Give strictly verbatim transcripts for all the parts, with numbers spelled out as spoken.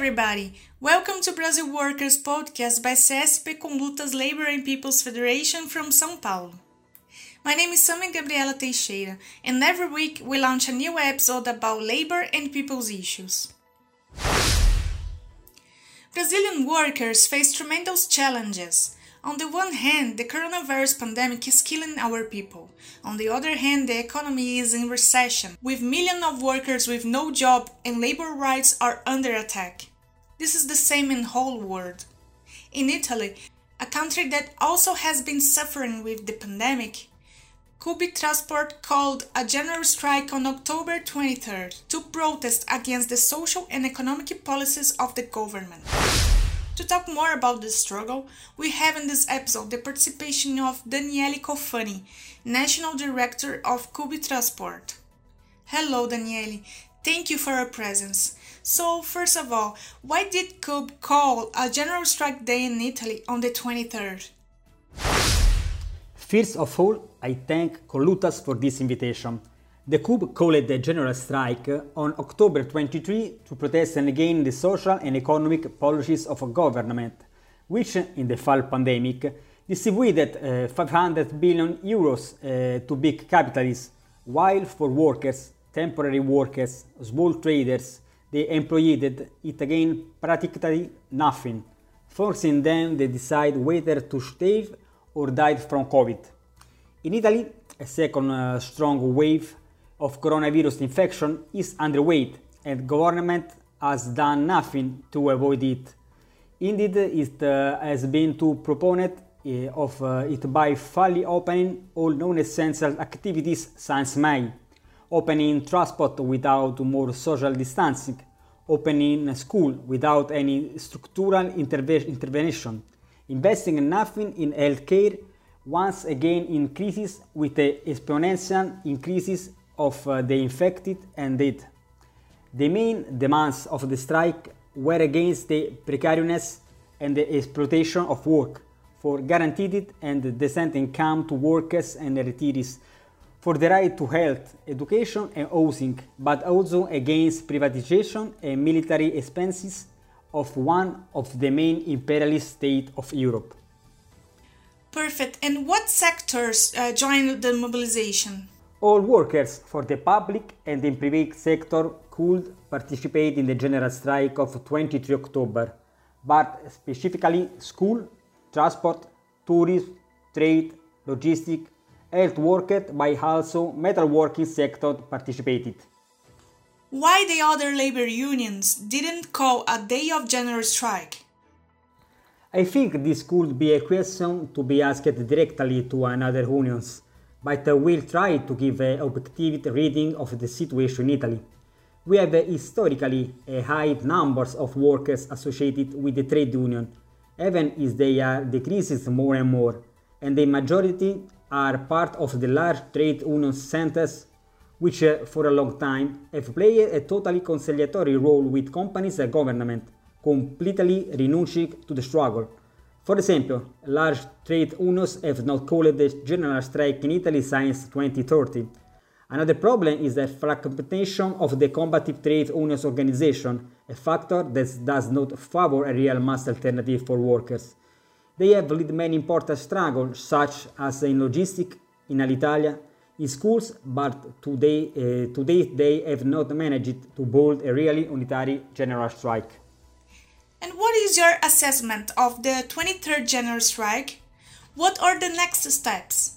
everybody! Welcome to Brazil Workers Podcast by C S P Condutas Labor and People's Federation from São Paulo. My name is Samia Gabriela Teixeira, and every week we launch a new episode about labor and people's issues. Brazilian workers face tremendous challenges. On the one hand, the coronavirus pandemic is killing our people. On the other hand, the economy is in recession, with millions of workers with no job and labor rights are under attack. This is the same in the whole world. In Italy, a country that also has been suffering with the pandemic, Cubitrasport called a general strike on October twenty-third to protest against the social and economic policies of the government. To talk more about this struggle, we have in this episode the participation of Daniele Cofani, National Director of Cubitrasport. Hello Daniele, thank you for your presence. So first of all, why did Cub call a general strike day in Italy on the twenty-third? First of all, I thank Collutas for this invitation. The C U B called a general strike on October twenty-third to protest against the social and economic policies of a government, which, in the fall pandemic, distributed uh, five hundred billion euros uh, to big capitalists, while for workers, temporary workers, small traders, they employed it again practically nothing, forcing them to decide whether to stay or die from COVID. In Italy, a second uh, strong wave of coronavirus infection is underway, and government has done nothing to avoid it. Indeed, it uh, has been to proponent uh, of uh, it by fully opening all non-essential activities since May, opening transport without more social distancing, opening school without any structural interve- intervention, investing in nothing in healthcare, once again increases with the exponential increases of uh, the infected and dead. The main demands of the strike were against the precariousness and the exploitation of work, for guaranteed and decent income to workers and retirees, for the right to health, education and housing, but also against privatization and military expenses of one of the main imperialist states of Europe. Perfect. And what sectors uh, joined the mobilization? All workers for the public and the private sector could participate in the general strike of twenty-third of October, but specifically school, transport, tourism, trade, logistics, health workers, by also metalworking sector participated. Why the other labor unions didn't call a day of general strike? I think this could be a question to be asked directly to another unions, but I will try to give an objective reading of the situation in Italy. We have historically a high numbers of workers associated with the trade union, even if they are decreasing more and more, and the majority are part of the large trade union centers, which uh, for a long time have played a totally conciliatory role with companies and government, completely renouncing to the struggle. For example, large trade unions have not called the general strike in Italy since twenty thirteen. Another problem is the fragmentation of the combative trade unions organization, a factor that does not favor a real mass alternative for workers. They have led many important struggles, such as in logistics, in Alitalia, in schools, but today, uh, today they have not managed to hold a really unitary general strike. And what is your assessment of the twenty-third general strike? What are the next steps?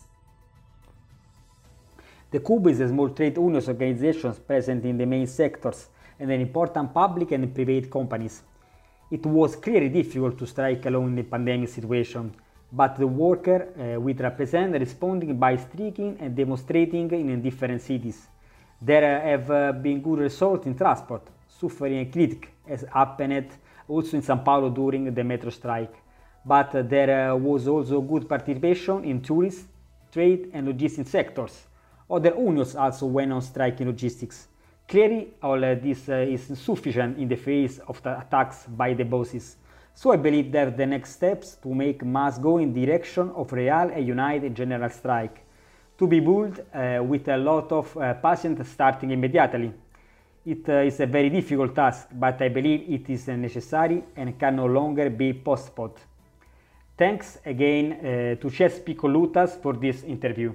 The C U B is a small trade unions organization present in the main sectors and an important public and private companies. It was clearly difficult to strike alone in the pandemic situation, but the worker uh, will represent responding by striking and demonstrating in different cities. There have uh, been good results in transport, suffering a critic as happened also in São Paulo during the metro strike, but uh, there uh, was also good participation in tourist, trade and logistics sectors. Other unions also went on strike in logistics. Clearly, all uh, this uh, is insufficient in the face of the attacks by the bosses. So I believe that the next steps to make must go in direction of real and united general strike, to be built uh, with a lot of uh, patience starting immediately. It uh, is a very difficult task, but I believe it is necessary and can no longer be postponed. Thanks again uh, to Chespi Colutas for this interview.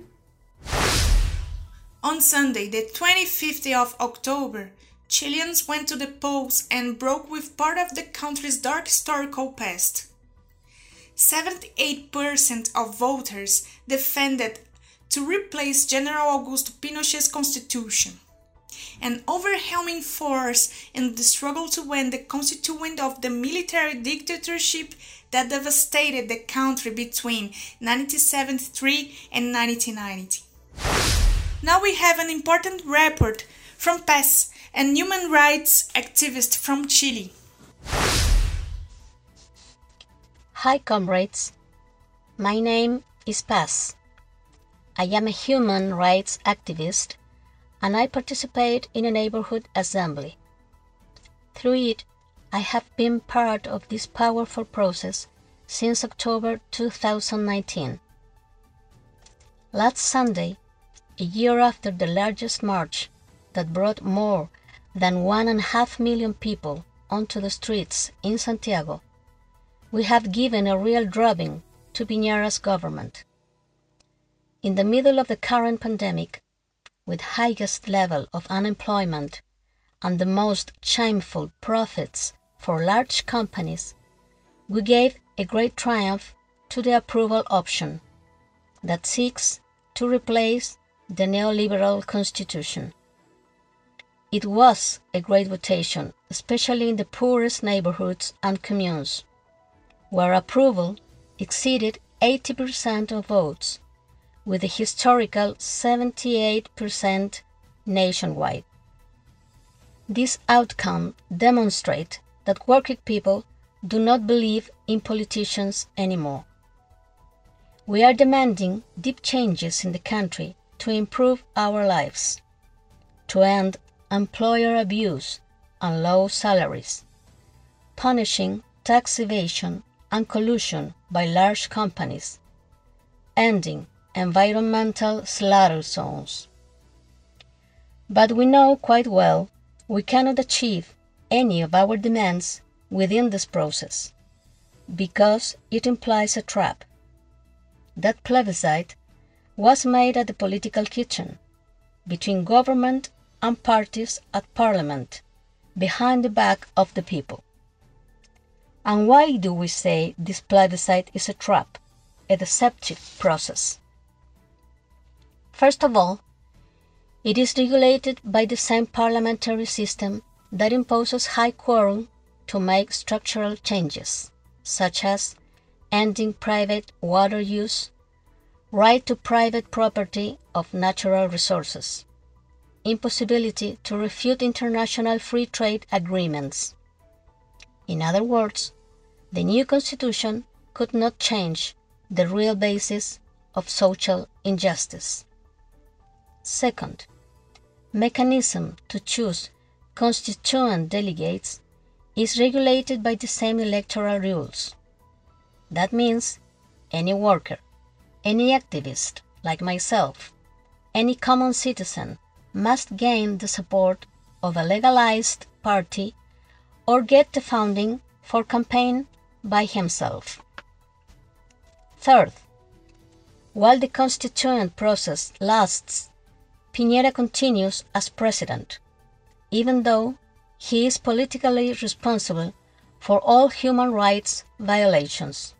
On Sunday, the twenty-fifth of October, Chileans went to the polls and broke with part of the country's dark historical past. seventy-eight percent of voters defended to replace General Augusto Pinochet's constitution. An overwhelming force in the struggle to end the constituent of the military dictatorship that devastated the country between nineteen seventy-three and nineteen ninety. Now we have an important report from Paz, a human rights activist from Chile. Hi comrades, my name is Paz. I am a human rights activist and I participate in a neighborhood assembly. Through it, I have been part of this powerful process since October two thousand nineteen. Last Sunday, a year after the largest march that brought more than one and a half million people onto the streets in Santiago, we have given a real drubbing to Piñera's government. In the middle of the current pandemic, with highest level of unemployment and the most shameful profits for large companies, we gave a great triumph to the approval option that seeks to replace the neoliberal constitution. It was a great votation, especially in the poorest neighborhoods and communes, where approval exceeded eighty percent of votes, with a historical seventy-eight percent nationwide. This outcome demonstrates that working people do not believe in politicians anymore. We are demanding deep changes in the country to improve our lives, to end employer abuse and low salaries, punishing tax evasion and collusion by large companies, ending environmental slaughter zones. But we know quite well we cannot achieve any of our demands within this process, because it implies a trap. That plebiscite was made at the political kitchen, between government and parties at parliament, behind the back of the people. And why do we say this plebiscite is a trap, a deceptive process? First of all, it is regulated by the same parliamentary system that imposes high quorum to make structural changes, such as ending private water use, right to private property of natural resources, impossibility to refute international free trade agreements. In other words, the new constitution could not change the real basis of social injustice. Second, mechanism to choose constituent delegates is regulated by the same electoral rules. That means any worker, any activist like myself, any common citizen must gain the support of a legalized party or get the funding for campaign by himself. Third, while the constituent process lasts, Piñera continues as president, even though he is politically responsible for all human rights violations.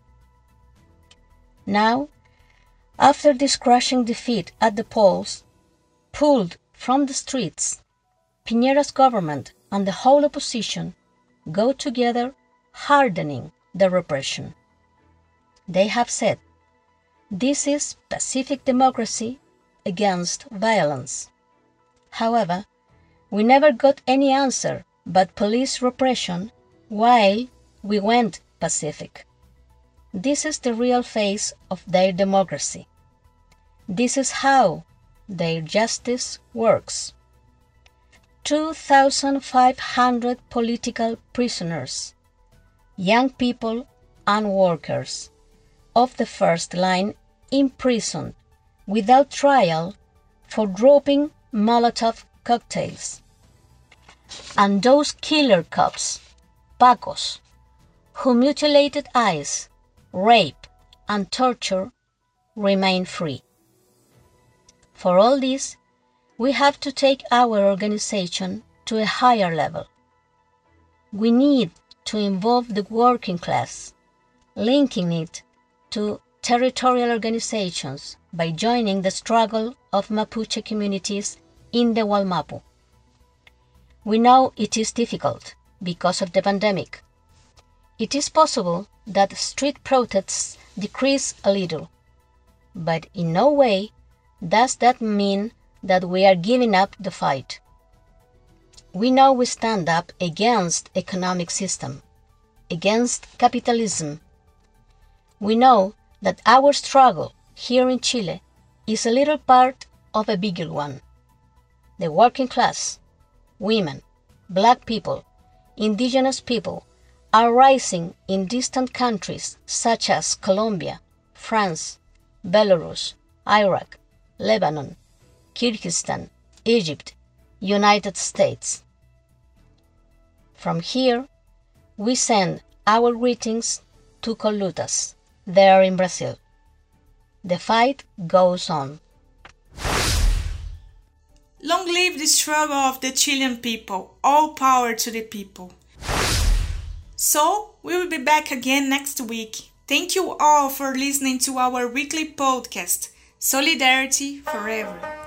Now, after this crushing defeat at the polls, pulled from the streets, Piñera's government and the whole opposition go together hardening the repression. They have said, this is pacific democracy against violence. However, we never got any answer but police repression while we went pacific. This is the real face of their democracy. This is how their justice works. two thousand five hundred political prisoners, young people and workers of the first line imprisoned without trial for dropping Molotov cocktails. And those killer cops, Pacos, who mutilated eyes, rape, and torture, remain free. For all this, we have to take our organization to a higher level. We need to involve the working class, linking it to territorial organizations by joining the struggle of Mapuche communities in the Wallmapu. We know it is difficult because of the pandemic. It is possible that street protests decrease a little, but in no way does that mean that we are giving up the fight. We know we stand up against economic system, against capitalism. We know that our struggle here in Chile is a little part of a bigger one. The working class, women, black people, indigenous people are rising in distant countries such as Colombia, France, Belarus, Iraq, Lebanon, Kyrgyzstan, Egypt, United States. From here, we send our greetings to Colutas, there in Brazil. The fight goes on. Long live the struggle of the Chilean people. All power to the people. So, we will be back again next week. Thank you all for listening to our weekly podcast. Solidarity forever.